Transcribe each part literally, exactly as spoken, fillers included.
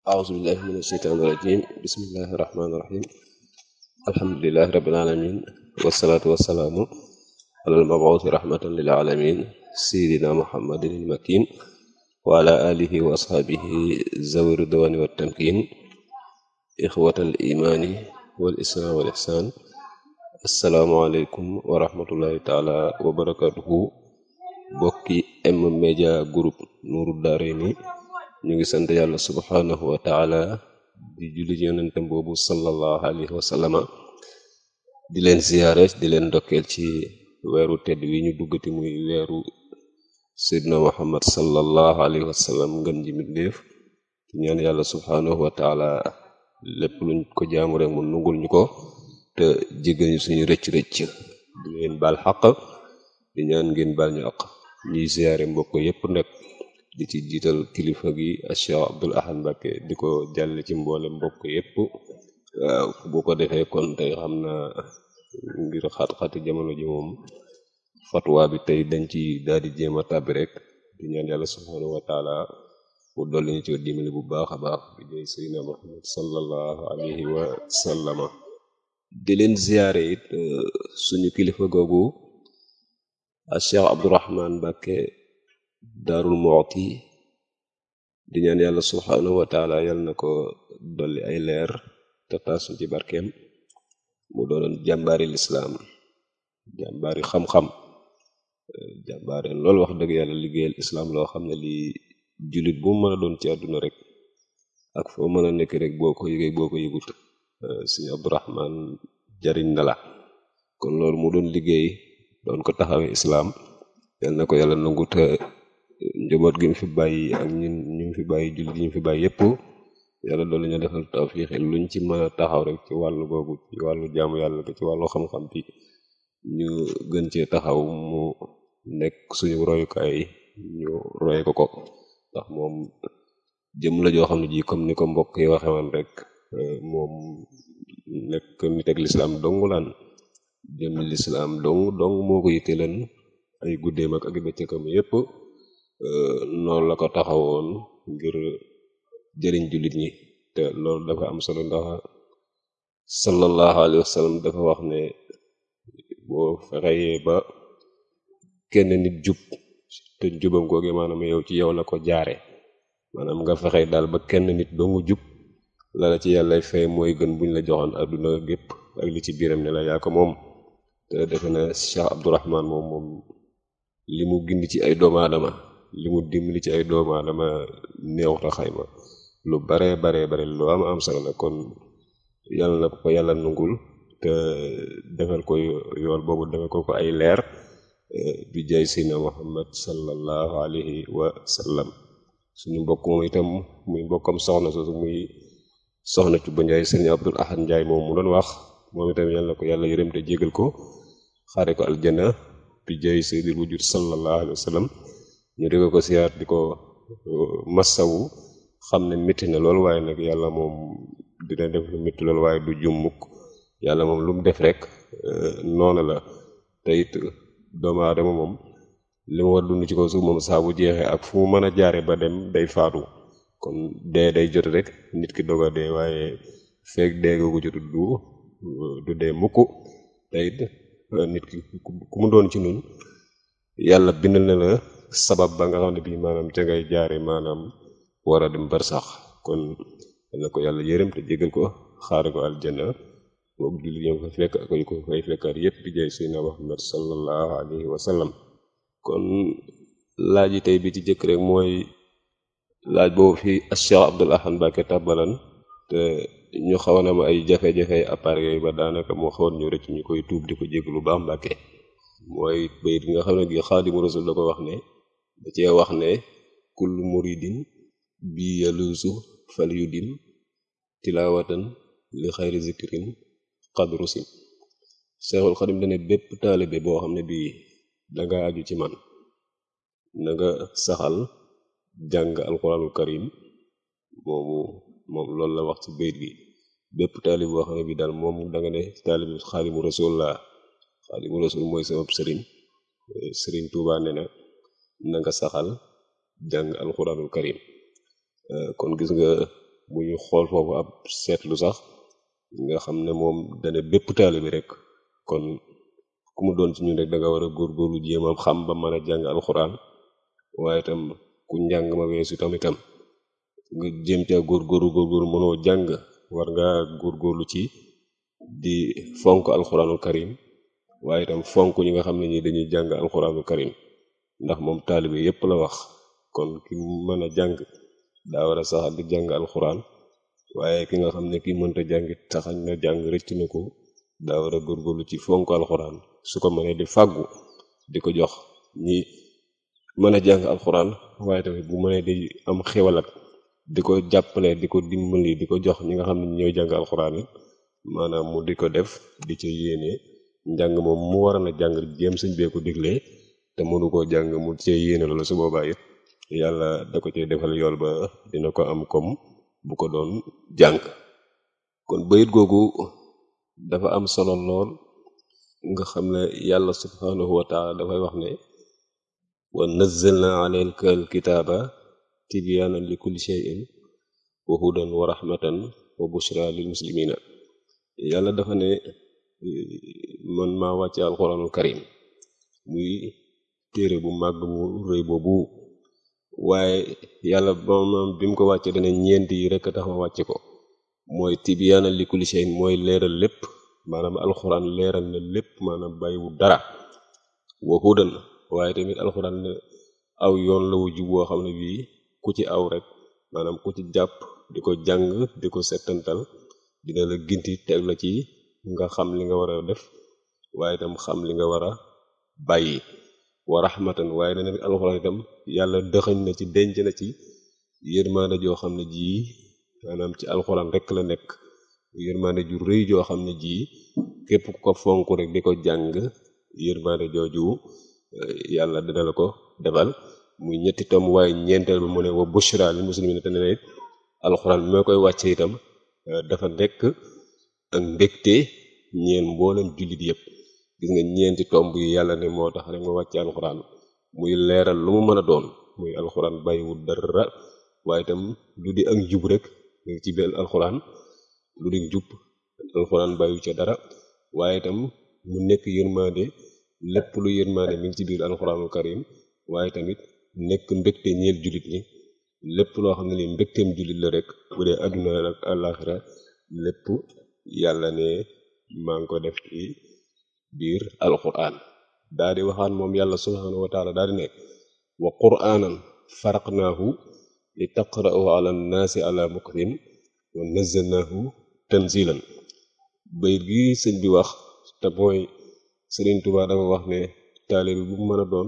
أعوذ بالله من الشيطان الرجيم بسم الله الرحمن الرحيم الحمد لله رب العالمين والصلاة والسلام على المبعوث رحمة للعالمين سيدنا محمد المكين وعلى آله وأصحابه ذوي الرضوان والتمكين إخوة الإيمان والإسلام والإحسان السلام عليكم ورحمة الله تعالى وبركاته bokki M-Media Group Nourou Darayni ñu ngi sant yàlla subhanahu wa taala di julli ci yonentem boobu sallallahu alayhi wa sallama di leen ziyaare di leen ndokkeel ci weeru tedd wi ñu duggati muy weeru seydina muhammad sallallahu alayhi wa sallam ngën ji mbindéef di ñaan yàlla subhanahu wa taala lépp luñ ko jaamu rek mu nungul ñu ko te jéggal ñu suñu rëcc-rëcc di leen baal xaq di ñaan ngeen baal ñu aq ñuy ziyaare mbokk yépp nag di ci jiital kilifa gi Cheikh Abdoul Ahad Mbacké di ko jàlle ci mboole mbokk yépp waaw bu ko defee kon tey xam na ngir xat-xati jamono ji moom fatwa bi tey dañ ci daal di jéem a tàbbi rek di ñaan yàlla subhanahu wa taala mu dolli ñu ci dimbali bu baax a baax bi jëy sayyidina Muhammad sallallahu alayhi wa sallama di leen ziyaare it suñu kilifa googu Cheikh Abdourahman Mbacké Daarul Muxti di ñaan yàlla subhanahu wa taala yal na ko dolli ay leer te taasu ci barkeem mu doonoon jàmbaari lislaam jàmbaari xam-xam jàmbaareen loolu wax dëgg yàlla liggéeyal islaam loo xam ne lii jullit bu mën a doon ci àdduna rek ak foo mën a nekk rek boo ko yëgee boo ko yëgut Sëriñ Abdourahman jariñ na la kon loolu mu doon liggéey doon ko taxawee islaam yal na ko yàlla nangu te njaboot gi mu fi bàyyi ak ñun ñu fi bàyyi jullit yi ñu fi bàyyi yépp yàlla doolu ñu defal tawfiix luñ ci mën a taxaw rek ci wàllu googu ci wàllu jaamu yàlla ci wàllu xam-xam bi ñu gën cee taxaw mu nekk suñu royukaay ñu roy ko ko ndax moom jëm la joo xam ne ji comme ni ko mbokk yi waxe woon rek moom nekk nit ak lislaam dong laan jëm lislaam dong dong moo ko yitte leen ay guddeem ak ak bëccëgam yépp noonu la ko taxawoon ngir jëriñ jullit ñi te loolu dafa am solo ndax sallallahu alayhi wa sallam dafa wax ne boo fexeyee ba kenn nit jub te jubam googu maanaam yow ci yow la ko jaare maanaam nga fexey daal ba kenn nit dongu jub la la ci yàllay fay mooy gën buñ la joxoon adduna gépp ak li ci biiram ne la yaa ko moom te defe na Cheikh Abdourahman moom moom li mu gindi ci ay doomu aadama li mu dimbali ci ay doomu aadama neexuta xayma lu bare bare bare lu am am solo la kon yàlla na ko yàlla nungul te defal ko yool boobu defal ko ko ay leer bi jaay sina Muhammad sallallahu alayhi wa sallam suñu mbokk moom itam muy mbokkam soxna soosu muy soxna ci ba njaay sëriñ Abdoul Ahad Njaay moom mu doon wax moom itam yàlla na ko yàlla yërëm te jégal ko xaare ko aljana bi jaay sayyidil wujud sallallahu alayhi wa sallam ñu di ko siyaat di ko massawu xam ne métti na lool waaye nag yàlla moom dina def lu métti lool waaye du jum mukk yàlla moom lu mu def rek noonu la te it doomu aadama moom li mu war dund ci ko suuf moom saa bu jeexee ak fu mu mën a jaare ba dem day faatu kon dee day jot rek nit ki doga dee waaye feek dee googu jotu du du dee mukk te it nit ki ku mu doon ci nun yàlla bindal na la sabab ba nga xam ne bii maanaam ca ngay jaare maanaam war a dem barsax kon na ko yàlla yërëm te jégal ko xaare ko aljanna moom jullit ñoo ko fekk ak ko fay fekkaat yépp bi jaay sayyidina Muhammad sallallahu alayhi wa sallam kon laaj yi tey bi ci jëkk rek mooy laaj boobu fi Cheikh Abdoul Ahad Mbacké tàbbalan te ñu xawoon am ay jafe-jafe appareil yooyu ba daanaka moo xawoon ñu rëcc ñu koy tuub di ko jégg lu baax Mbacké mooy bayit nga xam ne gi Xaadimu Rasuul la ko wax ne da cee wax ne kullu muridin bi yaluusu fal yudim tilawatan li xayri zikrin qadru sim Seexul Xadim dane bépp taalibe boo xam ne bii danga aju ci man na nga saxal jàng alquranul karim moomu moom loolu la wax ci bayit bi bépp taalibe boo xam ne bii daal moom danga ne taalibe Xaadimu Rasuul la Xaadimu Rasuul mooy sama sëriñ sëriñ Tuubaa ne na na nga saxal jàng alquranul karim kon gis nga bu ñu xool foofu ab seetlu sax nga xam ne moom dane bépp taalibe bi rek kon ku mu doon ci ñun rek da nga war a góorgóorlu jéem a xam ba mën a jàng alxuraan waaye itam ku njàng ma weesu itam itam nga jéem ca góorgóorlu góorgóorlu mënoo jàng war nga góorgóorlu ci di fonk alxuraanul karim waaye itam fonk ñi nga xam ne ñi dañuy jàng alxuraanul karim ndax moom taalibe yépp la wax kon ki mën a jàng daa war a saxal di jàng alxuraan waaye ki nga xam ne ki mënta jàngi taxañ na jàng rëcc na ko daa war a góorgóorlu ci fonk alxuraan su ko mënee di fàggu di ko jox ñi mën a jàng alxuraan waaye tamit bu mënee di am xéwalat di ko jàppale di ko dimbali di ko jox ñi nga xam ne ñooy jàng alxuraan yi maanaam mu di ko def di ca yéene njàng moom mu war a jàng jéem sëñ bee ko diglee te mënu koo jàng mu cee yéene loolu su boobaa it yàlla da ko cee defal yool ba dina ko am comme bu ko doon jàng kon bayit googu dafa am solo lool nga xam ne yàlla subhanahu wa taala dafay wax ne wa nazzalna alayka alkitaaba tibyaanan li kulli shay'in wa hudan wa rahmatan wa bushra lil muslimina yàlla dafa ne man maa wàcce alquranul karim muy téere bu màgg mu rëy boobu waaye yàlla moom bi mu ko wàcce dana ñeent yi rekk tax ma wàcce ko mooy tibyaanan li kulli shay'in mooy leeral lépp maanaam alxuraan leeral na lépp maanaam bàyyiwu dara wa hudan waaye tamit alxuraan ne aw yoon la wu jub woo xam ne bii ku ci aw rek maanaam ku ci jàpp di ko jàng di ko settantal dina la ginti teg la ci nga xam li nga war a def waaye itam xam li nga war a bàyyi wa rahmatan waaye na tamit alxuraan itam yàlla dëxëñ na ci denc na ci yërmaande joo xam ne jii maanaam ci alxuraan rek la nekk yërmaande ju rëy joo xam ne jii képp ku ko fonk rek di ko jàng yërmaande jooju yàlla dina la ko defal muy ñetti tom waaye ñeenteel ba mu ne wa bushra lil muslimina te ne it alxuraan bi ma koy wàcce itam dafa nekk ak mbégte ñeen mboolem jullit yépp gis nga ñeenti tomb yi yàlla ne moo tax rek ma wàcce alxuraan muy leeral lu mu mën a doon muy alxuraan bàyyiwul dara waaye itam lu di ak njub rek ci biir alxuraan lu di njub alxuraan bàyyiwu ca dara waaye itam mu nekk yërmande lépp lu yërmande mi ngi ci biir alxuraanul karim waaye tamit nekk mbégte ñeel jullit ñi lépp loo xam ne ni mbégteem jullit la rek bu dee adduna ak àllaaxira lépp yàlla ne maa ngi ko def ci biir alxuraan daa di waxaan moom yàlla subhaanahu wa taala daa di ne wa qur'aanan faraqnaahu li taqra'u ala nnaasi ala mukrin wa nazzalnaahu tanzilan bayit gi sëñ bi wax te mooy Sëriñ Tuubaa dafa wax ne taalibe bu mën a doon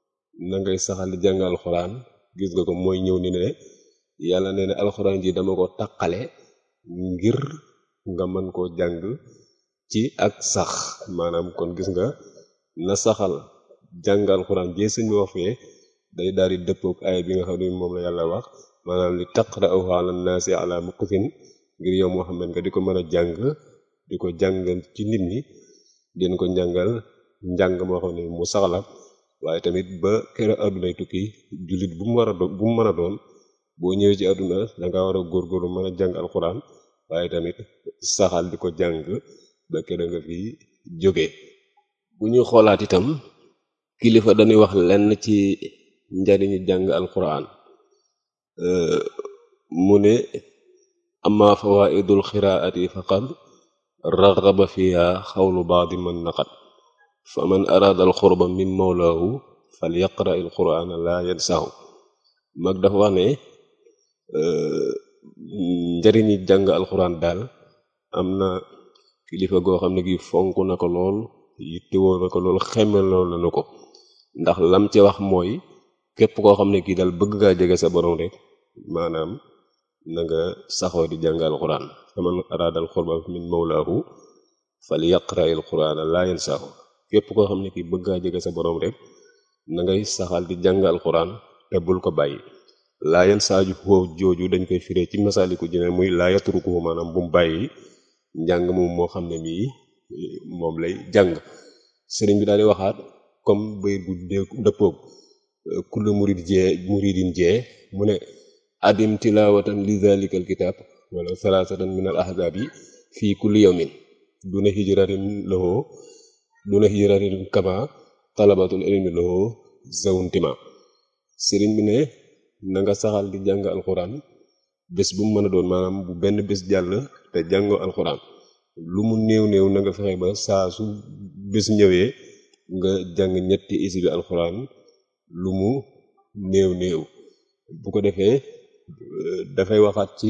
na ngay saxal di jàng alxuraan gis nga ko mooy ñëw ni ne yàlla nee na alxuraan ji dama ko taqale ngir nga mën koo jàng ci ak sax maanaam kon gis nga na saxal jàng alxuraan jee sëñ bi wax fee day daal di dëppook aaya bi nga xam ne moom la yàlla wax maanaam li taqra'uhu ala naasi ala muktin ngir yow Muhammad nga di ko mën a jàng di ko jàngal ci nit ñi den ko njàngal njàng moo xam ne mu saxla waaye tamit ba kër àddunay tukki jullit bu mu war a doon bu mu mën a doon boo ñëwee ci àdduna danga war a góorgóorlu mën a jàng alxuraan waaye tamit saxal di ko jàng ba kër nga fi jóge bu ñuy xoolaat itam kilifa dañuy wax lenn ci njariñu jàng alxuraan mu ne amma fawaidul xiraati faqad raghaba fiha xawlu baadi man naqat fa man araada al xurba min mawlaahu fal yaqra il qur'ana la yansahu mag dafa wax ne njariñi jàng alxuraan daal am na kilifa goo xam ne gi fonk na ko lool yittewoo na ko lool xemmel lool na ko ndax lam ci wax mooy képp koo xam ne kii daal bëgg ngaa jege sa borom rek maanaam na nga saxoo di jàng alxuraan fa man araada al xurba min mawlaahu fal yaqra il qur'ana la yansahu képp koo xam ne kii bëgg ngaa jege sa borom rek na ngay saxal di jàng alxuraan te bul ko bàyyi laa yan saaju foo jooju dañ koy firee ci masaliku jineen muy laa yatruku maanaam bu mu bàyyi njàng moom moo xam ne mii moom lay jàng sëriñ bi daal di waxaat comme bay bu dee dëppoog kullu murid jee muridin jee mu ne adim tilawatan li zalikal kitab wala salasatan min al ahzabi fi kulli yawmin duna hijratin lahu duna hijratin kama talabatul ilmi lahu zawuntima sëriñ bi ne na nga saxal di jàng alxuraan bés bu mu mën a doon maanaam bu benn bés jàll te jàngoo alxuraan lu mu néew néew na nga fexe ba saa su bés ñëwee nga jàng ñetti isibi alxuraan lu mu néew néew bu ko defee dafay waxaat ci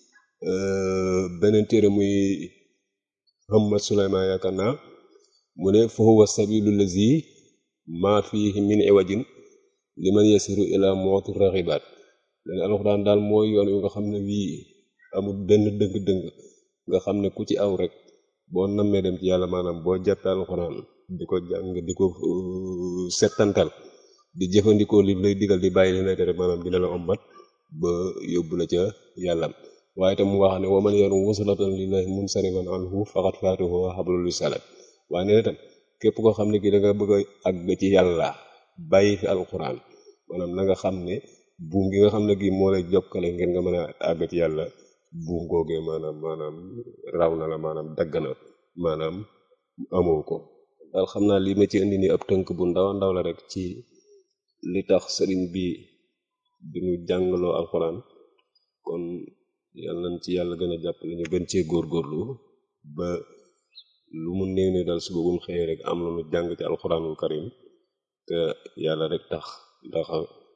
beneen téere muy Muhammad Sulaymaan yaakaar naa mu ne fa huwa sabilu lazi maa fihi min iwajin liman yasiru ila mooti raxibaat leen alxuraan daal mooy yoon yu nga xam ne wii amul benn dëng-dëng nga xam ne ku ci aw rek boo nammee dem ci yàlla maanaam boo jàppee alxuraan di ko jàng di ko settantal di jëfandikoo li lay digal di bàyyi li lay tere maanaam dina la ombat ba yóbbu la ca yàllam waaye tam mu wax ne wa man yarum wasulatan lillahi munsariman anhu faqad faatuhu hablul wisalat waaye nee na tam képp koo xam ne kii da nga bëgg a àgg ci yàlla bàyyi fi alxuraan maanaam na nga xam ne buum gi nga xam ne gi moo lay jokkale ngeen nga mën a àgg ci yàlla buum googee maanaam maanaam raw na la maanaam dagg na maanaam amoo ko daal xam naa lii ma ci indi ni ab tënk bu ndaw ndaw la rek ci li tax sëriñ bi di ñu jàngaloo alxuraan kon yàlla nañ ci yàlla gën a jàppale ñu gën cee góorgóorlu ba lu mu néew ne daal suba bu mu xëyee rek am na lu jàng ci alxuraanul karim te yàlla rek tax ndax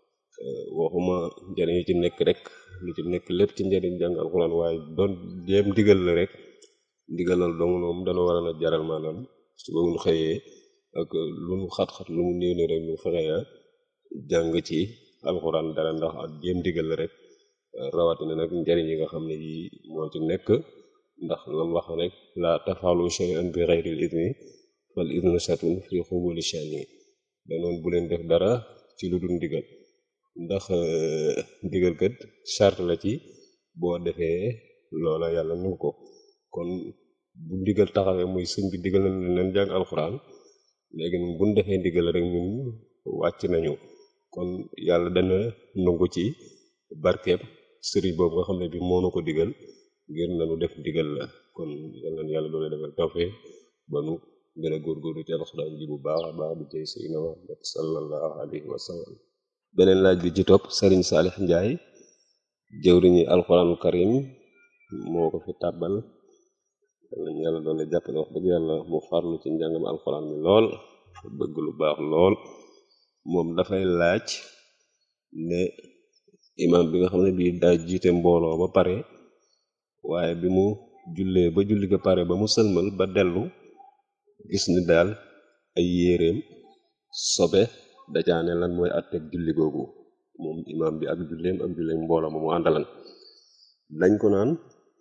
waxuma njëriñ yi ci nekk rek li ci nekk lépp ci njëriñ jàng alxuraan waaye doon jéem ndigal la rek ndigalal dong moom dana war a na jaral maanaam suba bu ñu xëyee ak lu mu xat-xat lu mu néew ne rek ñu fexeya jàng ci alxuraan dara ndax ak jéem ndigal la rek rawatina nag njëriñ yi nga xam ne yi moo ci nekk ndax lam wax rek la tafalu shay'an bi ghayril idni fal idnu shatun fi xubuli shani danoon bu leen def dara ci lu dul ndigal ndax ndigal kat charte la ci boo defee loola yàlla nu ko kon bu ndigal taxawee muy sëñ bi digal na leen jàng alxuraan léegi nag bu ñu defee ndigal rek ñun wàcc nañu kon yàlla dana nangu ci barkeeb sëriñ boobu nga xam ne bi moo na ko digal ngir nanu def digal la kon yal na yàlla doole defal tawfeex ba nu gën a góorgóorlu ci alxuraan ji bu baax a baax bi jëy sayyidina Muhammad sallallahu alayhi wa sallam beneen laaj bi ci topp sëriñ Saalix Njaay jëwriñi alxuraanul karim moo ko fi tàbbal yàlla doole jàppale wax dëgg yàlla mu farlu ci njàngam alxuraan mi lool bëgg lu baax lool moom dafay laaj ne imam bi nga xam ne bii daa jiite mbooloo ba pare waaye bi mu jullee ba julli ga pare ba mu sëlmal ba dellu gis ni daal ay yéreem sobe dacaane lan mooy àtteeg julli googu moom imam bi ak julleem ak julleem mbooloo ma mu àndalan dañ ko naan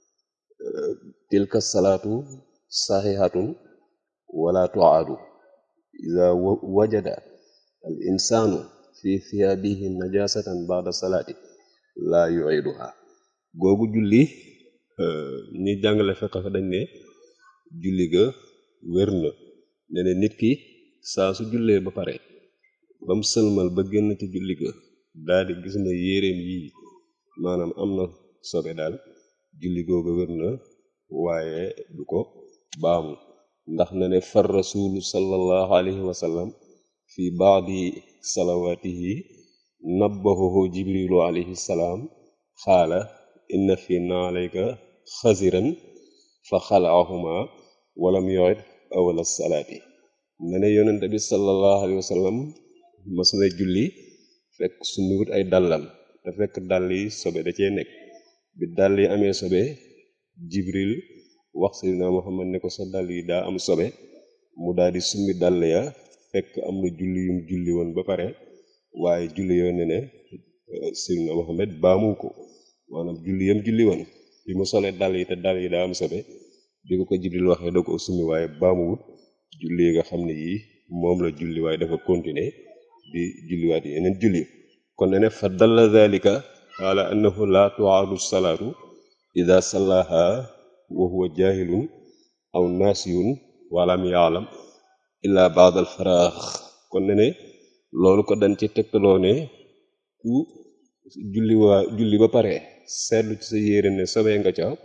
tilka salaatu saxihatun wala tuaadu ida wajada al insaanu fi thiyaabihi najasatan ba'da salaati laa yu'iduha googu julli ñi jàngale fekk fa dañ ne julli ga wér na ne ne nit ki saa su jullee ba pare ba mu sëlmal ba génn ci julli ga daal di gis na yéreem yi maanaam am na sobe daal julli googa wér na waaye du ko baamu ndax na ne far rasulu sallallahu alayhi wa sallam fi baadi salawaatihi nabbahuhu jibrilu alayhi salaam xaala inna fi naalayka xasiran fa xalaahuma walam yu'id awala salaati ne ne yonente bi sallallahu alayhi wa sallam mas na julli fekk suñu wut ay dàllam te fekk dàll yi sobe da cee nekk bi dàll yi amee sobe jibril wax sayyidina Muhammad ne ko sa dàll yi daa am sobe mu daal di summi dàll ya fekk am na julli yum julli woon ba pare waaye julli yoo ne ne sayyidina Muhammad baamu ko maanaam julli yam julli woon bi mu solee dàll yi te dàll yi daa am sobe bi ko ko jibril waxee da ko summi waaye baamuwut julli yi nga xam ne yii moom la julli waaye dafa continuer di julliwaat yeneen julli kon ne ne fa dalla dhalika ala annahu la tu'adu salaatu ida sallaha wa huwa jahilun aw nasiyun walam ya'lam illa ba'da al faraax kon ne ne loolu ko dañ ci tegtaloo ne ku julli waa julli ba pare seetlu ci sa yére ne sobee nga ca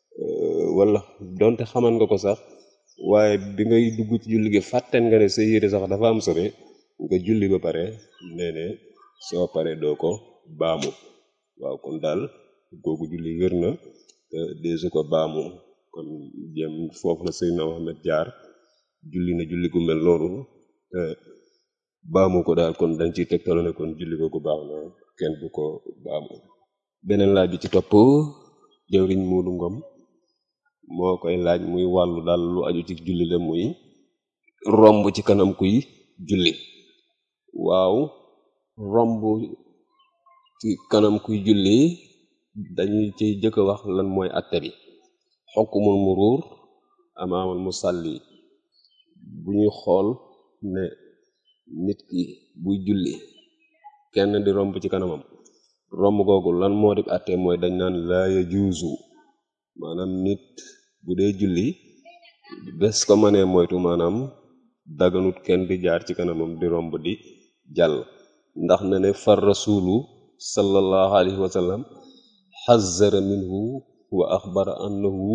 wala donte xaman nga ko sax waaye bi ngay dugg ci julli gi fàtteen nga ne sa yére sax dafa am sobe nga julli ba pare nee ne soo pare doo ko baamu waaw kon daal googu julli wér na deesu ko baamu kon jëm foofu la Seydina Muhammad jaar julli na julli gu mel noonu te baamu ko daal kon dañ ciy tegtalo ne kon julli googu baax na kenn du ko baamu. beneen laaj bi ci topp jëwriñ Muudu Ngom moo koy laaj muy wàllu daal lu aju ci julli la muy romb ci kanam kuy julli. waaw romb ci kanam kuy julli dañuy ciy jëkk a wax lan mooy atte bi xukmul muruur amaamal musalli bu ñuy xool ne nit ki buy julli kenn di romb ci kanamam romb googu lan moo di atte mooy dañ naan laa yajuuzu maanaam nit bu dee julli bés ko mënee moytu maanaam daganut kenn di jaar ci kanamam di romb di jàll ndax na ne far rasulu sallallahu alayhi wa sallam xazzara minhu wa axbara annahu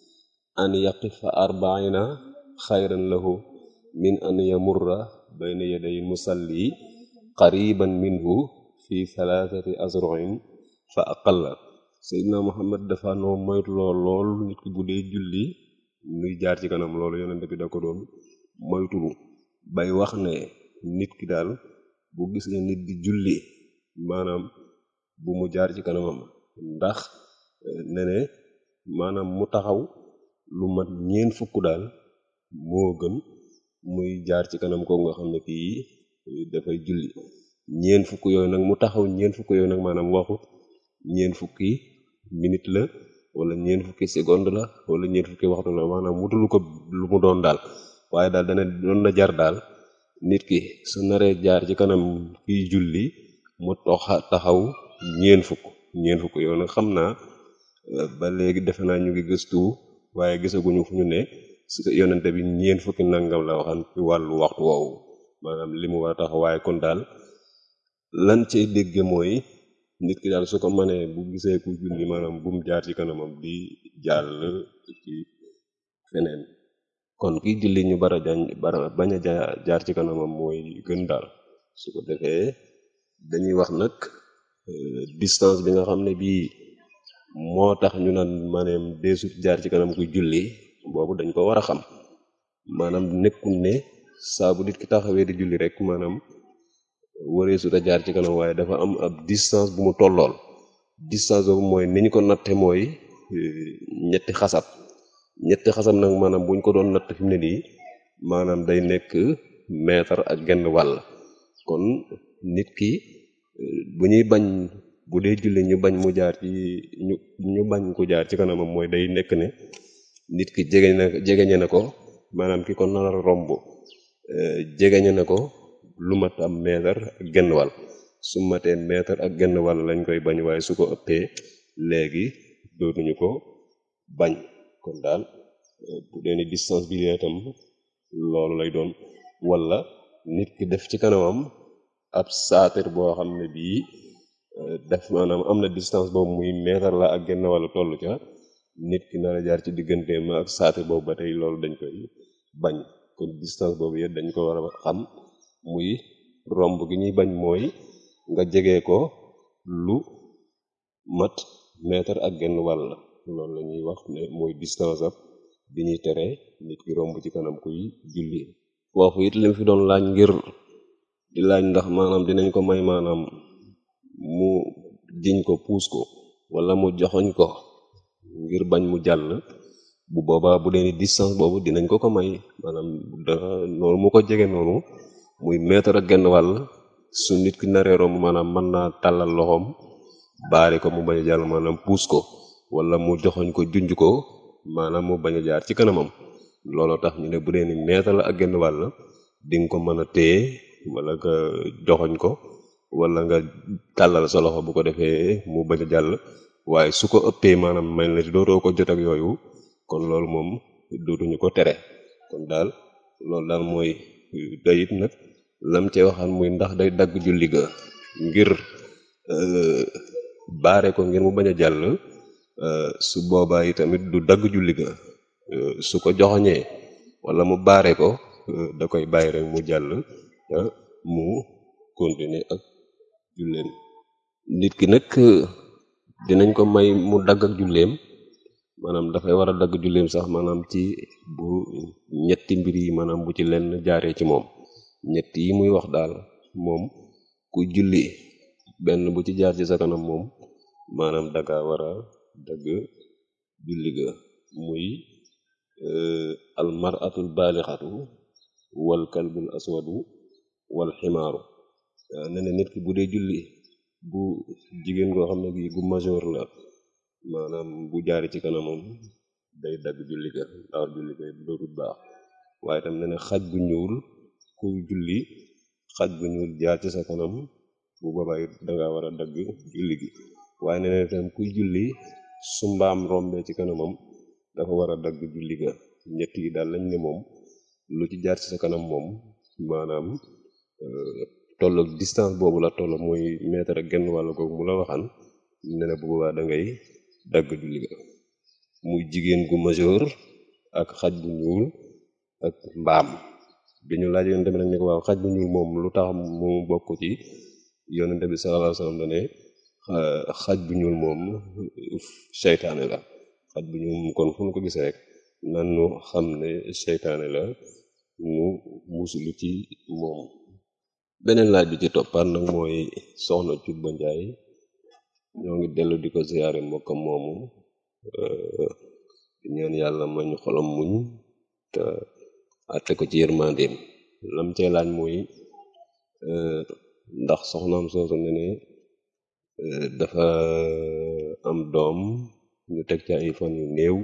an yaqifa arbaina xayran lahu min an yamurra bayna yaday musalli qariban minhu fi thalathati azruin fa aqalla Seydina Muhammad dafa noo moytu lool lool nit ki bu dee julli nuy jaar ci kanam loolu yonent bi da ko doon moytulu bay wax ne nit ki daal bu gis ne nit di julli maanaam bu mu jaar ci kanamam ndax ne ne maanaam mu taxaw lu mat ñeen fukk daal moo gën muy jaar ci kanam ko nga xam ne kii dafay julli ñeen fukk yooyu nag mu taxaw ñeen fukk yooyu nag maanaam waxut ñeen fukki minute la wala ñeen fukki seconde la wala ñeen fukki waxtu la maanaam wutalu ko lu mu doon daal waaye daal dana doon na jar daal nit ki su naree jaar ci kanam kiy julli mu toxa taxaw ñeen fukk ñeen fukk yow nag xam naa ba léegi defe naa ñu ngi gëstu waaye gisaguñu fu ñu ne yonente bi ñeen fukki nangam la waxan ci wàllu waxtu woowu maanaam li mu war a taxaw waaye kon daal lan cay dégge mooy nit ki daal su ko mënee bu gisee ku julli maanaam bu mu jaar ci kanamam di jàll ci feneen kon kiy julli ñu bara jañ bara bañ a jaar ci kanamam mooy gën daal su ko defee dañuy wax nag distance bi nga xam ne bii moo tax ñu naan maanaam deesut jaar ci kanam kuy julli boobu dañ ko war a xam maanaam nekkul ne saa bu nit ki taxawee di julli rek maanaam waree su ta jaar ci kanam waaye dafa am ab distance bu mu tollool distance boobu mooy ni ñu ko natte mooy ñetti xasab ñetti xasab nag maanaam buñ ko doon natt fi mu ne nii maanaam day nekk mètre ak genn wàll kon nit ki bu ñuy bañ bu dee julli ñu bañ mu jaar ci ñu ñu bañ ko jaar ci kanamam mooy day nekk ne nit ki jege na jegeñe na ko maanaam ki ko nar a romb jegeñe na ko lu mat am mètre ak genn wàll su matee mètre ak genn wàll lañ koy bañ waaye su ko ëppee léegi dootuñu ko bañ kon daal bu dee ni distance bi lee itam loolu lay doon wala nit ki def ci kanamam ab saatir boo xam ne bii def maanaam am na distance boobu muy mètre la ak genn wàll tollu ca nit ki nar a jaar ci digganteem ak saatir boobu ba tey loolu dañ koy bañ kon distance boobu yëpp dañ ko war a xam muy romb gi ñuy bañ mooy nga jege ko lu mat mètre ak genn wàll loolu la ñuy wax ne mooy distance ab bi ñuy tere nit ki romb ci kanam kuy julli foofu it lim fi doon laaj ngir di laaj ndax maanaam dinañ ko may maanaam mu jiñ ko puus ko wala mu joxoñ ko ngir bañ mu jàll bu boobaa bu dee ni distance boobu dinañ ko ko may maanaam dafa noonu mu ko jege noonu muy mètre ak genn wàll su nit ki naree romb maanaam mën naa tàllal loxoom baari ko mu bañ a jàll maanaam puus ko wala mu joxoñ ko junj ko maanaam mu bañ a jaar ci kanamam looloo tax ñu ne bu dee ni mètre la ak genn wàll di nga ko mën a téye wala nga joxoñ ko wala nga tàllal sa loxo bu ko defee mu bañ a jàll waaye su ko ëppee maanaam mel na dootoo ko jot ak yooyu kon loolu moom dootuñu ko tere kon daal loolu daal mooy dayit nag lam cee waxaan muy ndax day dagg julli ga ngir baare ko ngir mu bañ a jàll su boobaa yi tamit du dagg julli ga su ko joxoñee wala mu baare ko da koy bàyyi rek mu jàll mu continuer ak julleem. nit ki nag dinañ ko may mu dagg ak julleem maanaam dafay war a dagg julleem sax maanaam ci bu ñetti mbir yi maanaam bu ci lenn jaaree ci moom ñett yi muy wax daal moom ku julli benn bu ci jaar ci sa kanam moom maanaam danga war a dagg julli ga muy al mar'atul baalixatu wal kalbul aswadu wal ximaaru ne ne nit ki bu dee julli bu jigéen koo xam ne gi gu majeur la maanaam bu jaari ci kanamam day dagg julli ga ndax julli ga dootul baax waaye tam ne ne xaj bu ñuul kuy julli xaj bu ñuul jaar ci sa kanam bu boobaa it danga war a dagg julli gi waaye ne ne tam kuy julli su mbaam rombee ci kanamam dafa war a dagg julli ga ñett yi daal lañ ne moom lu ci jaar ci sa kanam moom maanaam tolloog distance boobu la tollo muy mètre ak genn wàll googu mu la waxan ne ne bu boobaa da ngay dagg julli ga muy jigéen gu majeur ak xaj bu ñuul ak mbaam bi ñu laaj yonente bi nag ne ko waaw xaj bu ñuul moom lu tax mu bokk ci yonente bi sallallahu alayhi wasallam dane xaj bu ñuul moom seytaane la xaj bu ñuul kon fu ñu ko gisee rek nan nu xam ne seytaane la nu musulu ci moom. beneen laaj bi ci toppaat nag mooy soxna Cubba Njaay ñoo ngi dellu di ko ziyaare mbokkam moomu ñaan yàlla ma ñu xolam muñ te àtte ko ci yërmandeem lam cee laaj mooy ndax soxnaam soosu ne ne dafa am doom ñu teg ci ay fan yu néew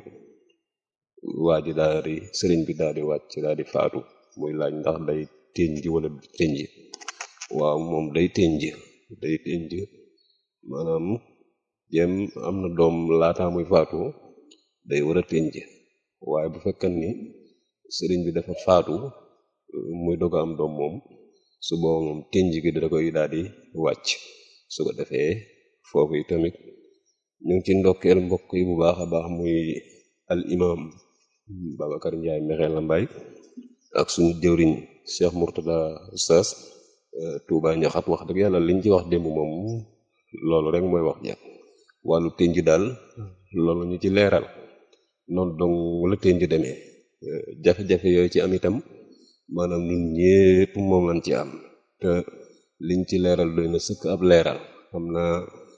waa ji daal di sëriñ bi daal di wàcc daal di faatu muy laaj ndax day tënji wala du tënji. waaw moom day tënj day tënj maanaam jéem am na doom laataa muy faatu day war a tënj waaye bu fekkan ni sëriñ bi dafa faatu muy doog a am doom moom su booba moom tënj gi da koy daal di wàcc su ko defee foofu yi tamit ñu ngi ci ndokkeel mbokk yi bu baax a baax muy al imam Babacar Ndiaye Mexeel la Mbaye ak suñu jëwriñ Cheikh Mourtada Oustaz Touba Ñaxat wax dëgg yàlla liñ ci wax démb moom loolu rek mooy wax ja wàllu tënj daal loolu ñu ci leeral noonu dong la tënj demee jafe-jafe yooyu ci am itam maanaam ñun ñépp moom lañ ci am te liñ ci leeral doy na sëkk ab leeral xam naa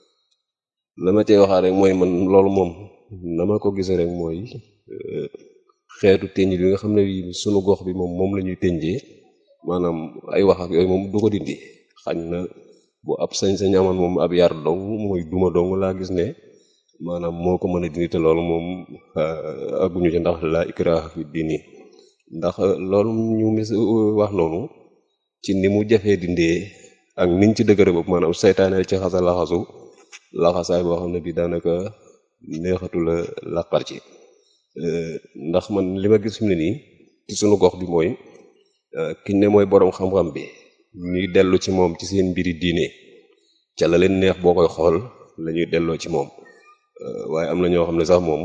la ma cey waxaa rek mooy man loolu moom na ma ko gisee rek mooy xeetu tënj bi nga xam ne sunu gox bi moom moom la ñuy tënjee maanaam ay wax ak yooyu moom du ko dindi xañ na bu ab sañ-sañ amoon moom ab yar dong mooy duma dong laa gis ne maanaam moo ko mën a dindi te loolu moom aguñu ci ndax la ikraha fi diini ndax loolu ñu mis wax noonu ci ni mu jafee dindee ak niñ ci dëgëre bopp maanaam seytaane ci xasa laxasu laxasaay boo xam ne bi daanaka neexatu la làqar ci ndax man li ma gis fi mu ne nii ci sunu gox bi mooy ki ne mooy boroom xam-xam bi ñuy dellu ci moom ci seen mbiri diine ca la leen neex boo koy xool la ñuy delloo ci moom waaye am na ñoo xam ne sax moom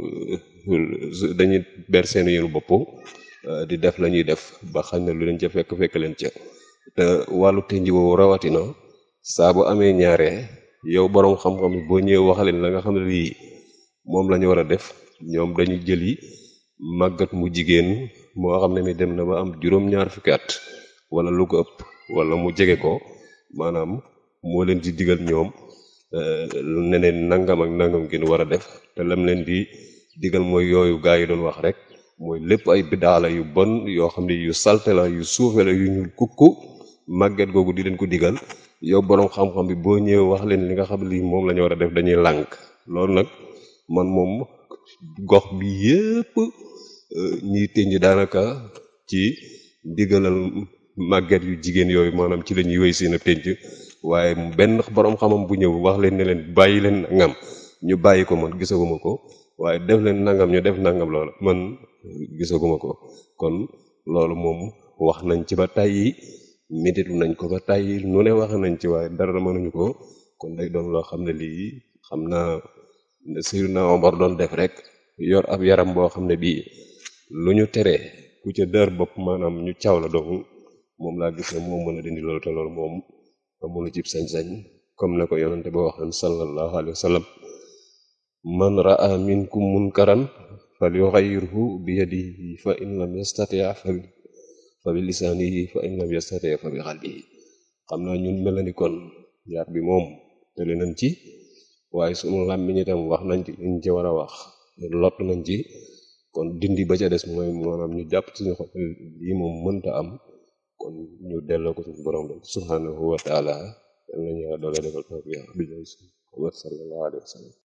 dañuy ber seen yéenu bopp di def la ñuy def ba xañ na lu leen ca fekk fekk leen ca te wàllu tënj woowu rawatina saa bu amee ñaare yow boroom xam-xam bi boo ñëwee waxaleen la nga xam ne lii moom la ñu war a def ñoom dañuy jëli màggat mu jigéen moo xam ne mi dem na ba am juróom-ñaar fukki at wala lu ko ëpp wala mu jege ko maanaam moo leen di digal ñoom neneen nangam ak nangam ngeen war a def te lam leen di digal mooy yooyu gaa yi doon wax rek mooy lépp ay biddaa la yu bon yoo xam ne yu salte la yu suufe la yu ñuul kukku màggat googu di leen ko digal yow boroom xam-xam bi boo ñëwee wax leen li nga xam lii moom la ñu war a def dañuy lànk loolu nag man moom gox bi yépp ñiy tënj daanaka ci digalal màggat yu jigéen yooyu maanaam ci la ñuy wéy seen a tënj waaye benn boroom xamam bu ñëw wax leen ne leen bàyyi leen nangam ñu bàyyi ko man gisaguma ko waaye def leen nangam ñu def nangam loola man gisaguma ko kon loolu moom wax nañ ci ba tàyyi métitu nañ ko ba tàyyi nu ne wax nañ ci waaye dara mënuñu ko kon day doon loo xam ne lii xam naa ne Seydina Omar doon def rek yor ab yaram boo xam ne bii lu ñu teree ku ca dër bopp maanaam ñu caw la dong moom laa gis ne moom mën a dindi loolu te loolu moom amul cib sañ-sañ comme ne ko yonante ba waxan sallallahu alayhi wa sallam man ra'a minkum munkaran falyughayyirhu bi yadihi fa in lam yastati' fa fa bi lisaanihi fa in lam yastati' fa bi qalbihi xam naa ñun mel na ni kon yaat bi moom tële nañ ci waaye sunu làmmiñ itam wax nañ ci liñ ci war a wax lott nañ ci kon dindi ba ca des mooy maanaam ñu jàpp suñu xol lii moom mënta am kon ñu delloo ko suñu borom la subhanahu wa taala yal nañu yàlla doole defal tawfiq bi sallallahu alayhi wa sallam